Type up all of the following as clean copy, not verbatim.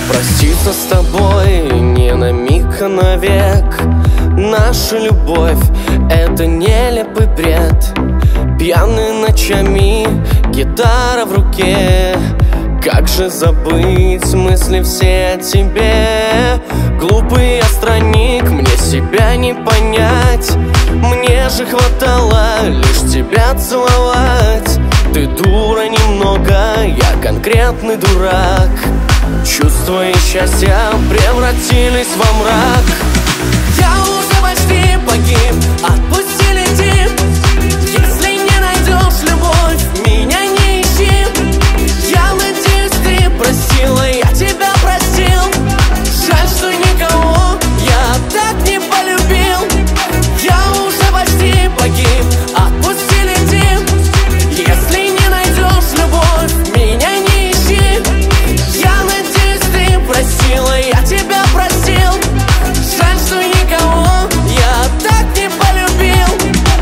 Проститься с тобой не на миг, а навек. Наша любовь — это нелепый бред. Пьяны ночами, гитара в руке. Как же забыть мысли все о тебе? Глупый я странник, мне себя не понять. Мне же хватало лишь тебя целовать. Ты дура немного, я конкретный дурак. Чувства и счастья превратились во мрак. Я уже почти погиб, отпусти, лети. Если не найдешь любовь, меня не ищи. Я надеюсь, ты простила, я тебя простил. Жаль, что никого я так не полюбил. Я уже почти погиб, отпусти, лети. Если не найдешь любовь, меня не ищи. Я надеюсь, ты простила, я тебя простил. Жаль, что никого я так не полюбил.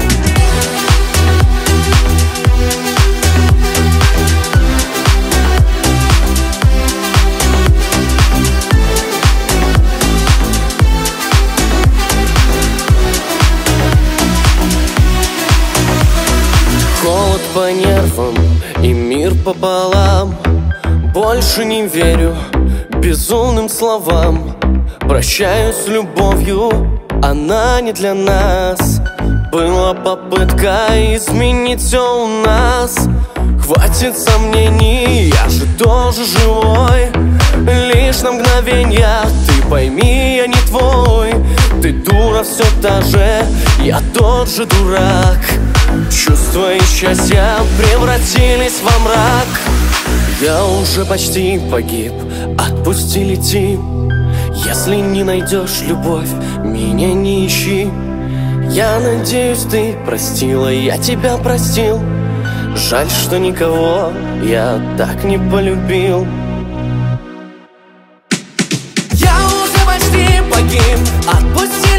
Холод по нервам и мир пополам. Больше не верю безумным словам. Прощаюсь с любовью, она не для нас. Была попытка изменить все у нас. Хватит сомнений, я же тоже живой. Лишь на мгновенье, ты пойми, я не твой. Ты дура все та же, я тот же дурак. Чувства и счастья превратились во мрак. Я уже почти погиб, отпусти, лети. Если не найдешь любовь, меня не ищи. Я надеюсь, ты простила, я тебя простил. Жаль, что никого я так не полюбил. Я уже почти погиб, отпусти,